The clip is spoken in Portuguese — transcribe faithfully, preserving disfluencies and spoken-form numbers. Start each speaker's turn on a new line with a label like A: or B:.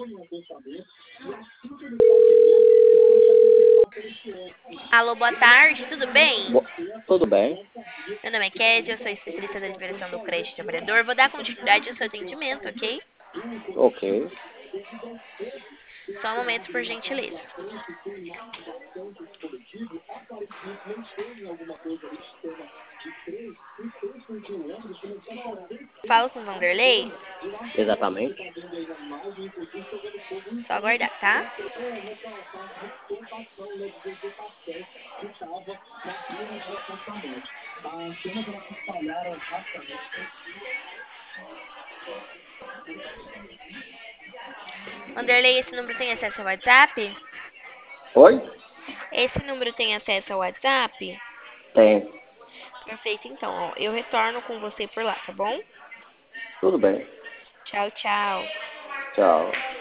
A: Alô, boa tarde, tudo bem?
B: Bo- Tudo bem?
A: Meu nome é Kézia, eu sou especialista da liberação do crédito de trabalhador. Vou dar continuidade ao seu atendimento, ok?
B: Ok.
A: Só um momento, por gentileza. Falo com o Vanderlei?
B: Exatamente.
A: Só aguardar, tá? Vanderlei, esse número tem acesso ao WhatsApp?
B: Oi?
A: Esse número tem acesso ao WhatsApp?
B: Tem.
A: Perfeito, então, ó, eu retorno com você por lá, tá bom?
B: Tudo bem.
A: Tchau, tchau.
B: Tchau.